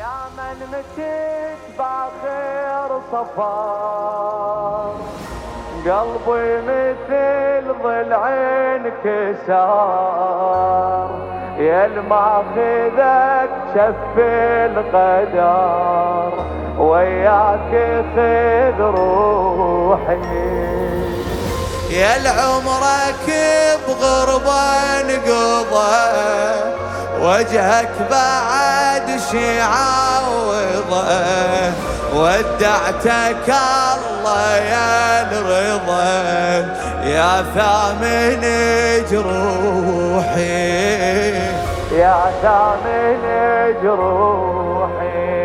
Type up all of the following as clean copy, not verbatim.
يا من مشيت باخر صفار، قلبي مثل ضلع انكسار، يا الماخذك شف القدر، وياك خذ روحي. يا العمرك بغربة انقضى، وجهك بعد شي عوضه، ودعتك الله يا الرضا، يا ثامن جروحي، يا ثامن جروحي.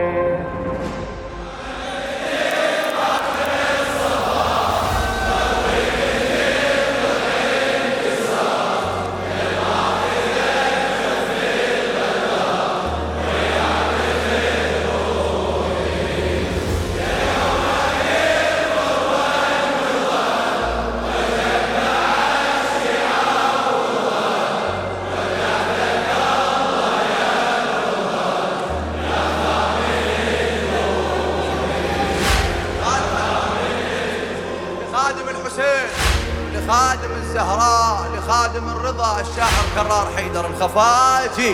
لخادم الزهراء، لخادم الرضا، الشاعر كرار حيدر الخفاجي.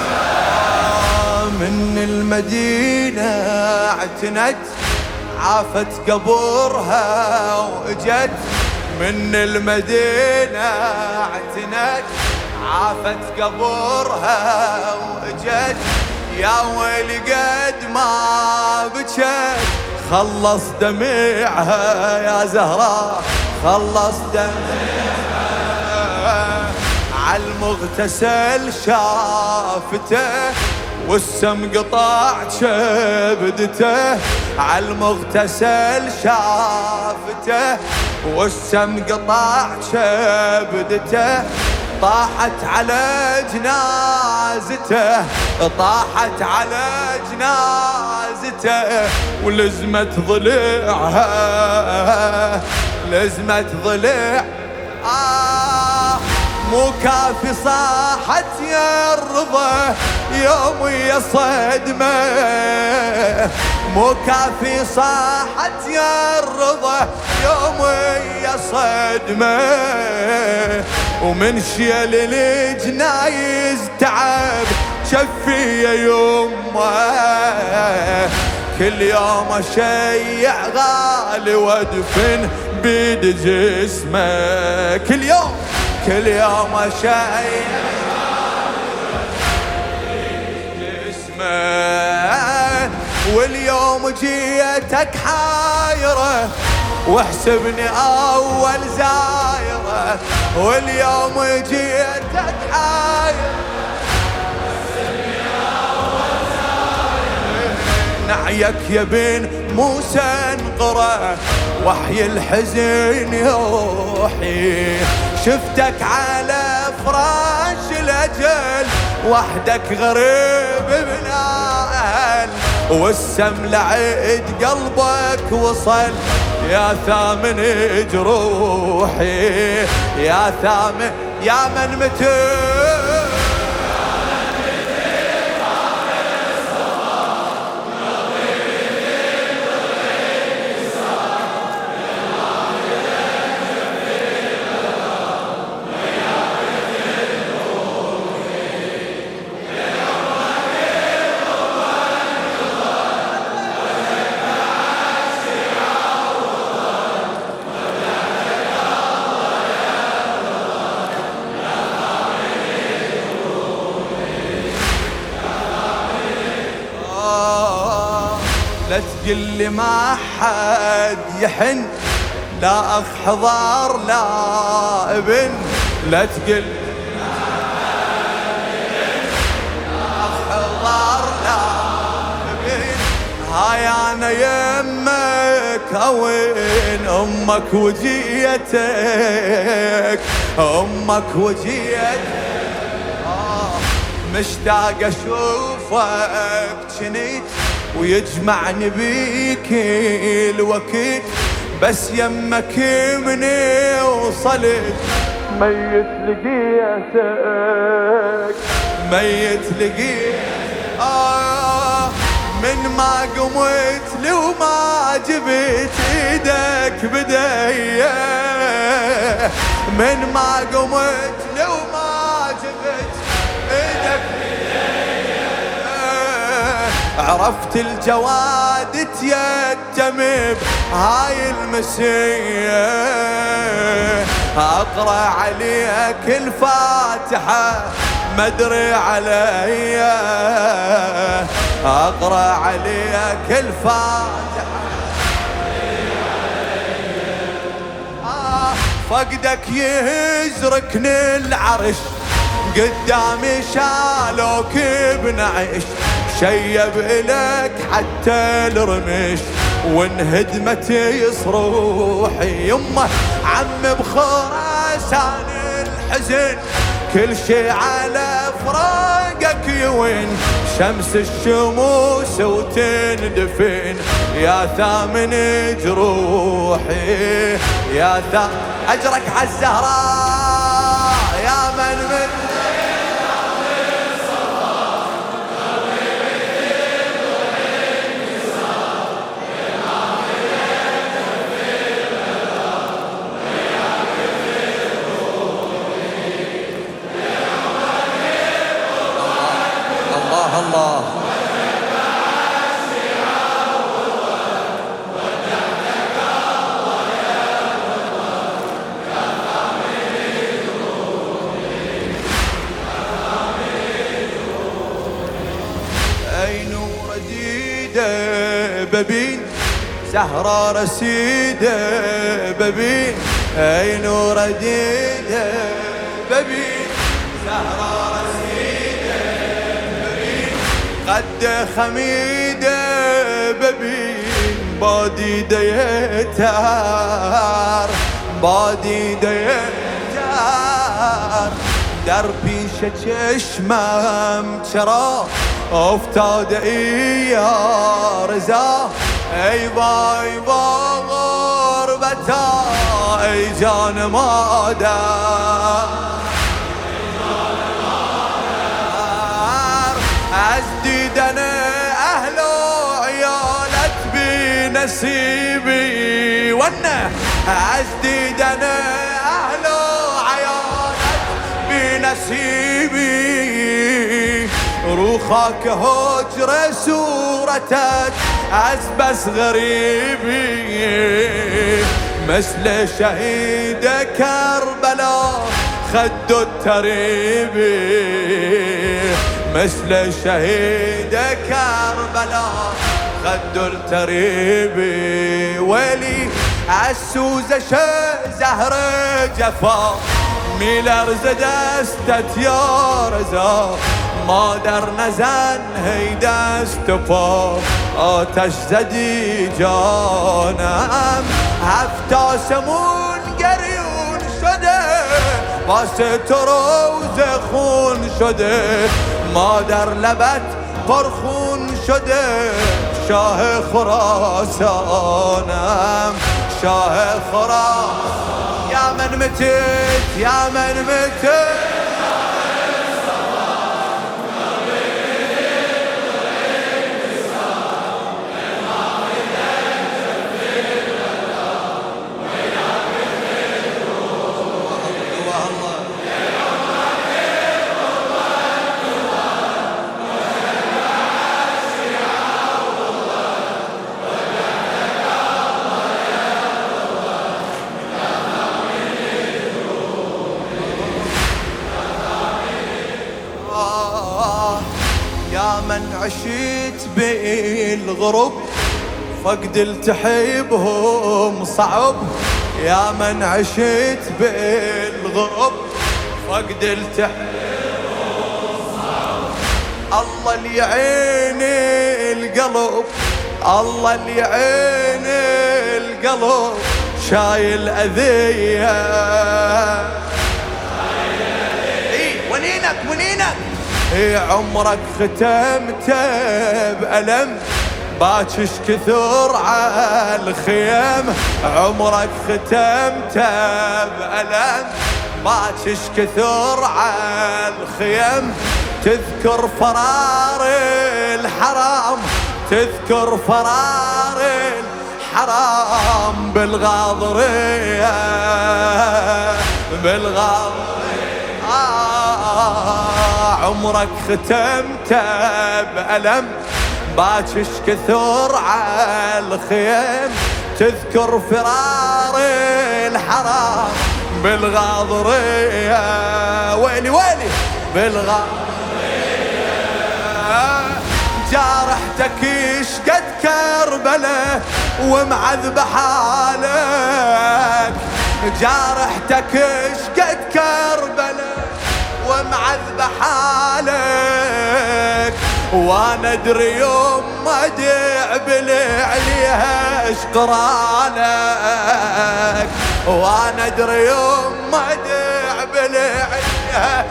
من المدينة اعتنت، عافت قبرها واجت، من المدينة اعتنت، عافت قبرها واجت، يا ويلي قد ما بجت، خلص دمعها يا زهراء، خلص دمعها، عالمغتسل شافته، والسم قطع شبدته، عالمغتسل شافته، والسم قطع شبدته، طاحت على جنازته، طاحت على جنازته، ولزمت ضلعها، لزمت ضلع. مو كافي صاحت يا الرضا يوم يا صدمة، مو كافي صاحت يا الرضا يوم يا صدمة، ومن شيل الجنايز تعب شفي يا يمه، كل يوم اشيع غالي وادفن بيد جسمه، كل يوم اشيع جسمه، واليوم جيتك حايره، واحسبني اول زايره، واليوم جيتك حايره، واحسبني اول زايره، نعيك يا بن موسى انقره، وحي الحزن يوحي، شفتك على فراش الاجل، وحدك غريب من اهل، والسم لعيد قلبك وصل، يا ثامن جروحي، يا ثامن، يا من متى لا تقلي ما حد يحن، لا أخ حضار لا ابن، لا تقل لا أخ حضار لا ابن، هاي أنا يمك وين أمك وجيتك، أمك وجيتك، مشتاق أشوفك جنيت، ويجمعني بيك الوقت، بس يمك مني وصلت، ميت لقيتك، ميت لقيت، من ما قمت لو ما جبت ايدك بدي، من ما قمت لو ما جبت ايدك بدي، عرفت الجواد تيتم بهاي المسية، اقرا عليك الفاتحة ما ادري علي، اقرا عليك الفاتحة فقدك يزركني العرش، قدامي شالوك بنعش، شيب إلك حتى الرمش وانهدمت يصروحي، يمه عم بخراسان الحزن كل شي على فراقك يوين، شمس الشموس وتندفن يا ثامن جروحي، يا أجرك عالزهراء يا من الله أي نور جديدة ببين زهرة رسيدة ببين، أي نور جديدة ببين زهرة رسيدة ببين، قد خميدة ببين بادي ديتار، بادي ديتار دربي ششمم چرا افتاده ای یا رضا، ای وای با غربتا ای جان مادر، از دیدن اهل و عیالت بی نصیبی ونه، از دیدن اهل و عیالت بی نصیبی، رو خاک هجر صورتك از بس غریبی، مثل شهید کربلا خد التریبی، مثل شهید کربلا خد التریبی، ویلی از سوزش زهر جفا میلرز دستت یا رضا، مادر نزن هی دست پا آتش زدی جانم، هفت آسمون گریون شده واسه تو روز خون شده، مادر لبت پرخون شده، شاه خراسانم شاه خراسان، یا من متت یا من متت يا من عشت بالغرب فقد التحبهم صعب، يا من عشت بالغرب فقد التحبهم صعب، الله اللي يعين القلب، الله اللي يعين القلب شايل أذية، ونينك ونينك عمرك ختمته بألم باكش كثر على الخيم، عمرك ختمته بألم باكش كثر على الخيم، تذكر فرار الحرام تذكر فرار الحرام بالغاضرية عمرك ختمته بألم باكش كثر على الخيم تذكر فرار الحرام بالغاضرية ويلي ويلي بالغاضرية جارحتك شقد كربلة ومعذب حالك جارحتك شقد كربلة ومعذب حالك وانا ادري يوم ما دعبل عليها اشقرالك وانا ادري يوم ما دعبل عليها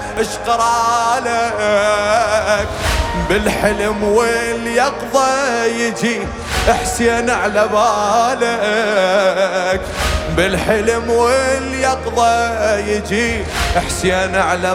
اشقرالك بالحلم واليقظة يجي حسين على بالك بالحلم واليقظة يجي حسين على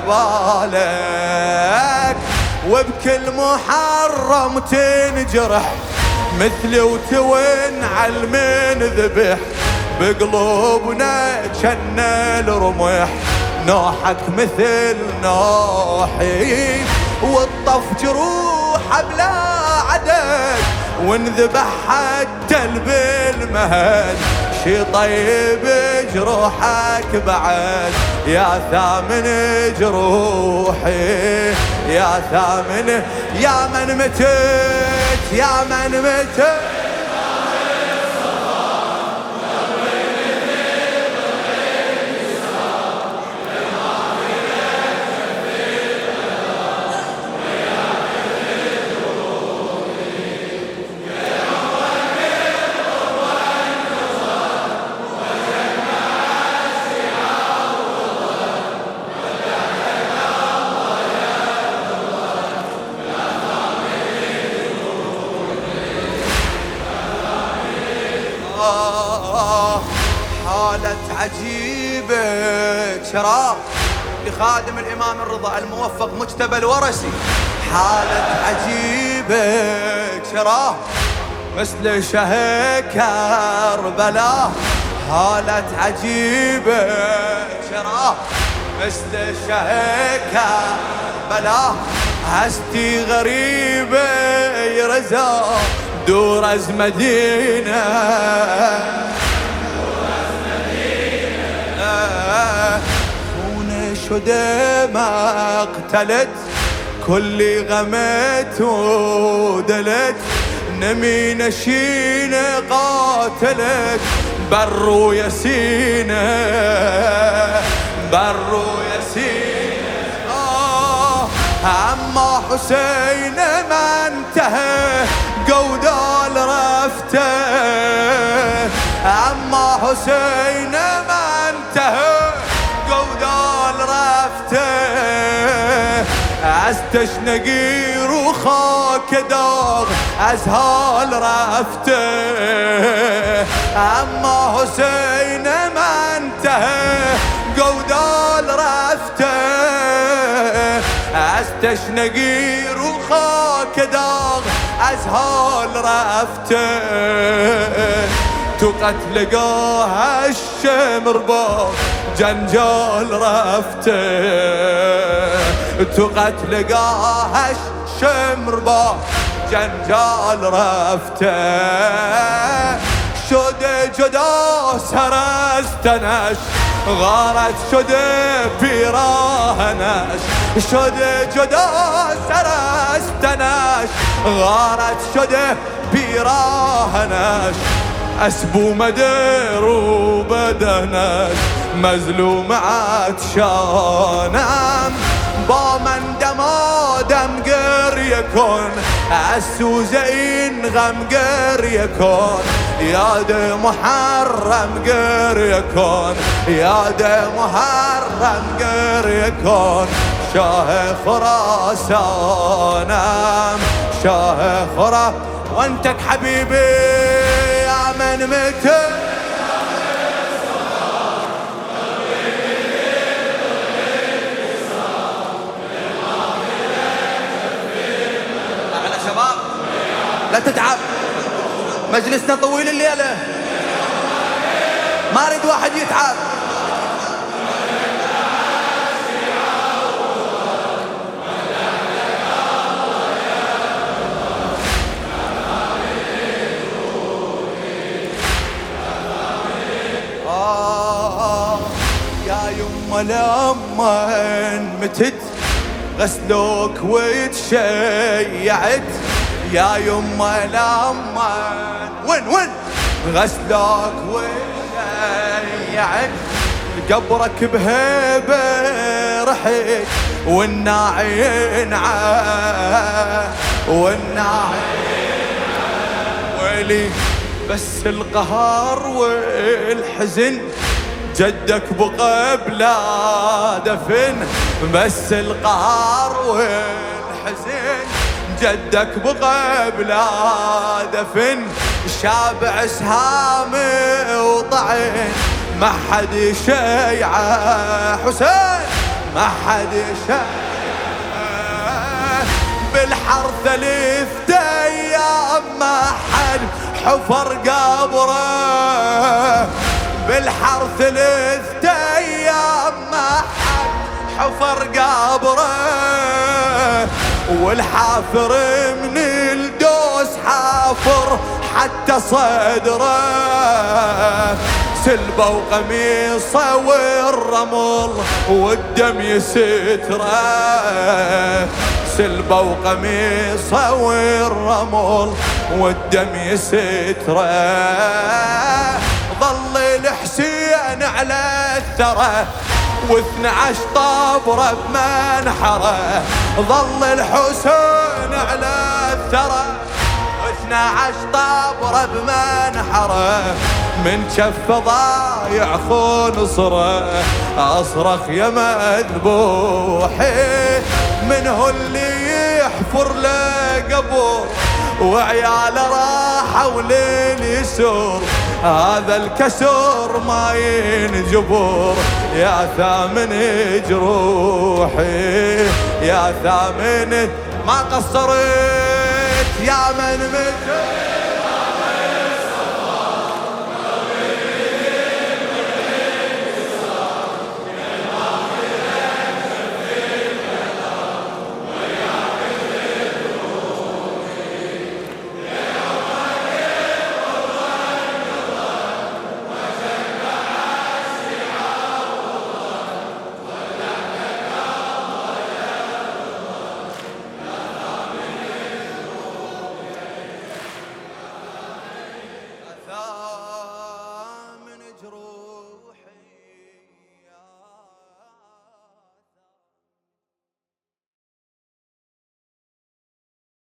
بالك وبكل محرم تنجرح مثلي وتون عالمن ذبح بقلوبنا كان الرمح نوحك مثل نوحي والطف جروح بلا عدد وانذبح حتى بالمهد شي طيب جروحك بعد يا ثامن جروحي يا ثامن يا من متت يا من متت حالة عجيبة شراب لخادم الإمام الرضا الموفق مجتبى الورسي حالة عجيبة شراب مثل شهيد كربلاء حالة عجيبة شراب مثل شهيد كربلاء هستي غريبة يرزا دورز مدينة شده ما اقتلت كل غمت ودلت نمي نشين قاتلت برو يسينه برو يسينه عما حسين ما انتهى قودال رفته عما حسين ما انتهى قودال رفته عزتش نقير وخاك داغ ازهال رفته اما حسين ما انتهى قودال رفته عزتش نقير وخاك داغ ازهال رفته تقت لقاها الشمر باب جنجال رفته تقت لقاها الشمر باب جنجال رفته شد جدا سرستنش غارت شد بيراهنش شد جدا سرستنش غارت شد بيراهنش اسبو مدير وبدنش مزلوم عطشانم با من دمادم قرية كن عالسوزين غم قرية كن ياد محرم قرية كن ياد محرم قرية كن شاه خراسانم شاه خرا وانتك حبيبي يا من متى لا تتعب، مجلسنا طويل الليلة، ما اريد واحد يتعب. يا يما لما متت غسلوك وتشيعت، يا يما لما وين غسلوك وتشيعت، قبرك بهيبة رحت والناعين ويلي بس القهر والحزن جدك بقى بلا دفن، بس القهر والحزن جدك بقى بلا دفن، شابع سهام وطعن ما حد يشيعه حسين، ما حد يشيعه بالحر 3 أيام ما حد حفر قبره، بالحر 3 أيام ما حد حفر قبره، والحافر من الدوس حافر حتى صدره، سلبه وقميصه والرمل والدم يستره، سلبه وقميصه والرمل والدم يستره، ظل الحسين على الثرى و12 طابره بمنحره، ظل الحسين على الثرى و12 طابره بمنحره، من كف ضايع خنصره، اصرخ يا مذبوحي من هو اللي يحفر له قبر، وعياله راحوا لليسور، هذا الكسر ما ينجبر، يا ثامن جروحي يا ثامن ما قصرت يا من مجد. من جروح